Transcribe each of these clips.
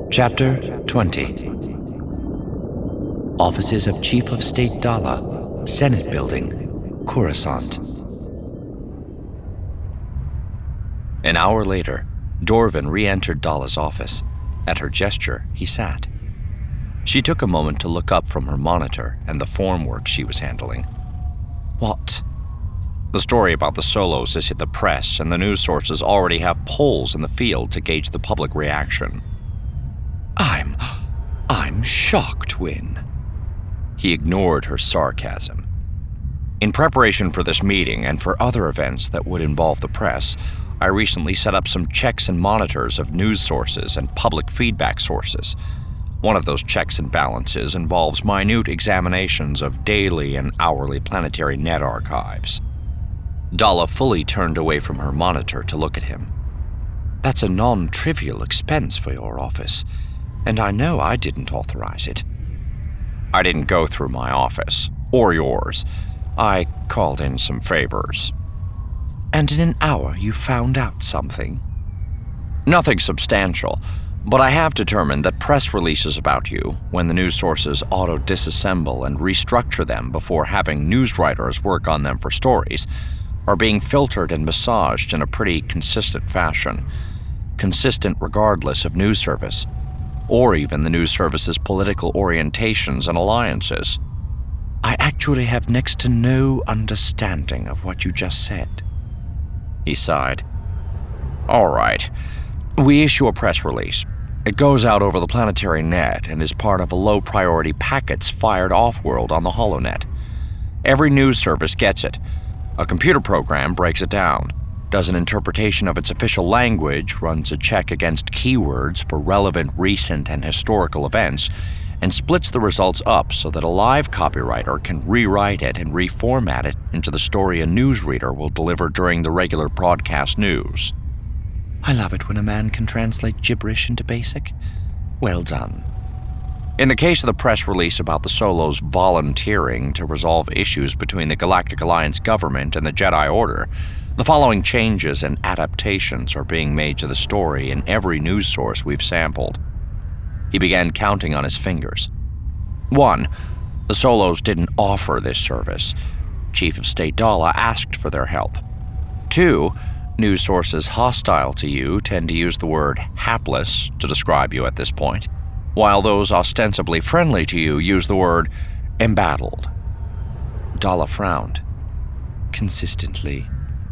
Chapter 20. Offices of Chief of State Dala, Senate Building, Coruscant. An hour later, Dorvin re-entered Dala's office. At her gesture, he sat. She took a moment to look up from her monitor and the form work she was handling. What? The story about the Solos has hit the press, and the news sources already have polls in the field to gauge the public reaction. I'm shocked, Wynne. He ignored her sarcasm. In preparation for this meeting and for other events that would involve the press, I recently set up some checks and monitors of news sources and public feedback sources. One of those checks and balances involves minute examinations of daily and hourly planetary net archives. Dala fully turned away from her monitor to look at him. That's a non-trivial expense for your office, and I know I didn't authorize it. I didn't go through my office, or yours. I called in some favors. And in an hour you found out something? Nothing substantial, but I have determined that press releases about you, when the news sources auto-disassemble and restructure them before having news writers work on them for stories, are being filtered and massaged in a pretty consistent fashion. Consistent regardless of news service, or even the news service's political orientations and alliances. I actually have next to no understanding of what you just said. He sighed. All right. We issue a press release. It goes out over the planetary net and is part of a low-priority packets fired off-world on the HoloNet. Every news service gets it. A computer program breaks it down, does an interpretation of its official language, runs a check against keywords for relevant recent and historical events, and splits the results up so that a live copywriter can rewrite it and reformat it into the story a newsreader will deliver during the regular broadcast news. I love it when a man can translate gibberish into basic. Well done. In the case of the press release about the Solos volunteering to resolve issues between the Galactic Alliance government and the Jedi Order, the following changes and adaptations are being made to the story in every news source we've sampled. He began counting on his fingers. 1. The Solos didn't offer this service. Chief of State Dala asked for their help. 2. News sources hostile to you tend to use the word hapless to describe you at this point, while those ostensibly friendly to you use the word embattled. Dala frowned. Consistently.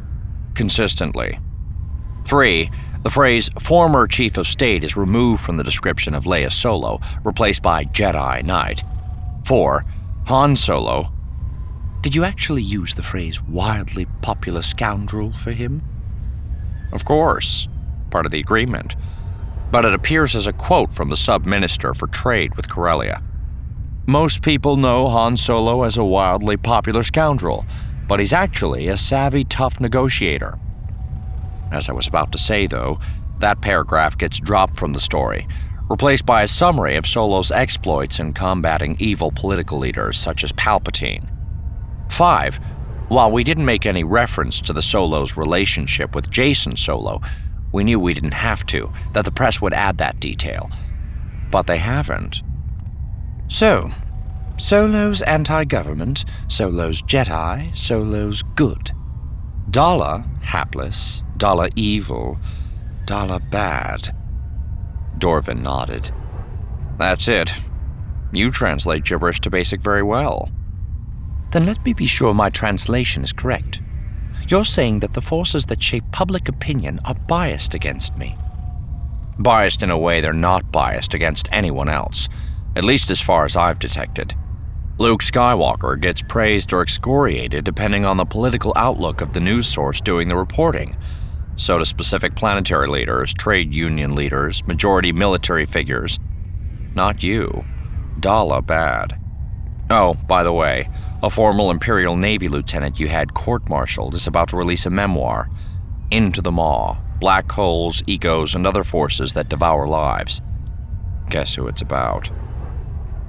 3. The phrase former Chief of State is removed from the description of Leia Solo, replaced by Jedi Knight. 4. Han Solo. Did you actually use the phrase wildly popular scoundrel for him? Of course. Part of the agreement. But it appears as a quote from the Sub-Minister for Trade with Corellia. Most people know Han Solo as a wildly popular scoundrel, but he's actually a savvy, tough negotiator. As I was about to say, though, that paragraph gets dropped from the story, replaced by a summary of Solo's exploits in combating evil political leaders such as Palpatine. 5. While we didn't make any reference to the Solos' relationship with Jacen Solo, we knew we didn't have to, that the press would add that detail. But they haven't. So, Solo's anti-government, Solo's Jedi, Solo's good. Dala hapless, Dala evil, Dala bad. Dorvin nodded. That's it. You translate gibberish to basic very well. Then let me be sure my translation is correct. You're saying that the forces that shape public opinion are biased against me. Biased in a way they're not biased against anyone else, at least as far as I've detected. Luke Skywalker gets praised or excoriated depending on the political outlook of the news source doing the reporting. So do specific planetary leaders, trade union leaders, majority military figures. Not you. Dala bad. Oh, by the way, a former Imperial Navy lieutenant you had court-martialed is about to release a memoir, Into the Maw, Black Holes, Egos, and Other Forces That Devour Lives. Guess who it's about.